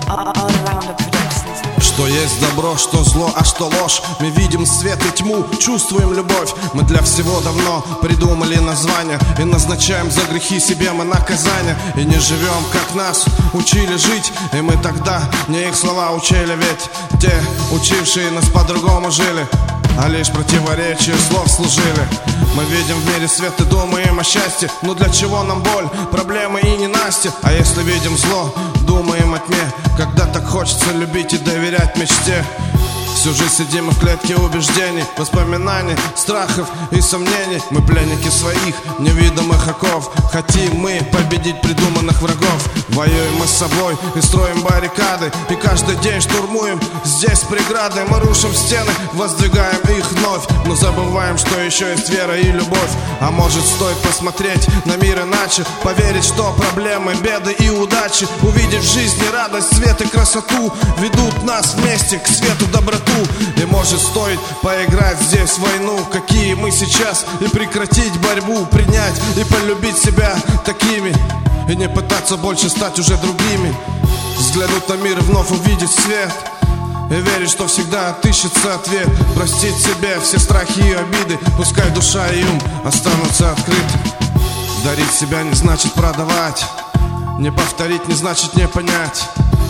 Что есть добро, что зло, а что ложь. Мы видим свет и тьму, чувствуем любовь. Мы для всего давно придумали название и назначаем за грехи себе мы наказание. И не живем, как нас учили жить, и мы тогда не их слова учили. Ведь те, учившие нас, по-другому жили, а лишь противоречия слов служили. Мы видим в мире свет и думаем о счастье. Но для чего нам боль, проблемы и ненастье? А если видим зло, думаем о тьме, когда так хочется любить и доверять мечте. Всю жизнь сидим мы в клетке убеждений, воспоминаний, страхов и сомнений. Мы пленники своих невидимых оков. Хотим мы победить придуманных врагов. Воюем мы с собой и строим баррикады, и каждый день штурмуем здесь преграды. Мы рушим стены, воздвигаем их вновь, но забываем, что еще есть вера и любовь. А может, стоит посмотреть на мир иначе, поверить, что проблемы, беды и удачи, увидеть в жизни радость, свет и красоту, ведут нас вместе к свету, доброту. И может, стоит поиграть здесь в войну, какие мы сейчас, и прекратить борьбу, принять и полюбить себя такими, и не пытаться больше стать уже другими. Взглянуть на мир и вновь увидеть свет, и верить, что всегда отыщется ответ. Простить себе все страхи и обиды, пускай душа и ум останутся открыты. Дарить себя не значит продавать, не повторить не значит не понять,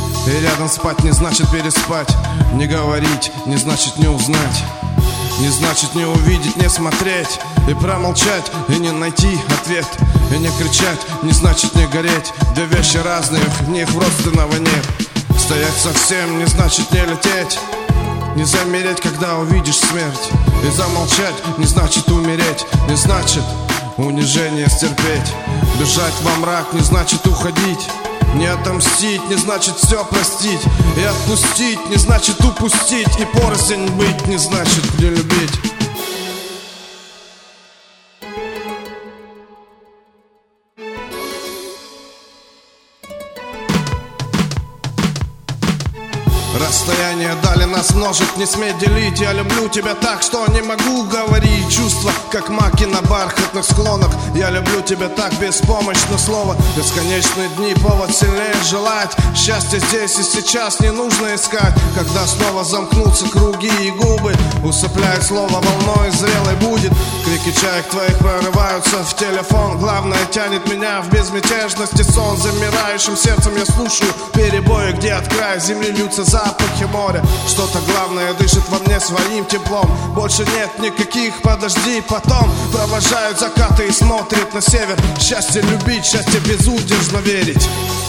и рядом спать не значит переспать, не говорить не значит не узнать, не значит не увидеть, не смотреть, и промолчать, и не найти ответ, и не кричать не значит не гореть. Две вещи разные, в них родственного нет. Стоять совсем не значит не лететь, не замереть, когда увидишь смерть, и замолчать не значит умереть, не значит унижение стерпеть. Бежать во мрак не значит уходить, не отомстить не значит все простить, и отпустить не значит упустить, и порознь быть не значит не любить. Расстояние дали нас множит, не смей делить. Я люблю тебя так, что не могу говорить. Чувства, как маки на бархатных склонах. Я люблю тебя так, беспомощно слово. Бесконечные дни, повод сильнее желать. Счастье здесь и сейчас не нужно искать. Когда снова замкнутся круги и губы, усыпляет слово волной зрелой будет. Крики чаек твоих прорываются в телефон. Главное тянет меня в безмятежности сон. Замирающим сердцем я слушаю перебои, где от края земли льются запахи моря. Что-то главное дышит во мне своим теплом. Больше нет никаких подожди, потом провожают закаты и смотрят на север. Счастье любить, счастье безудержно верить.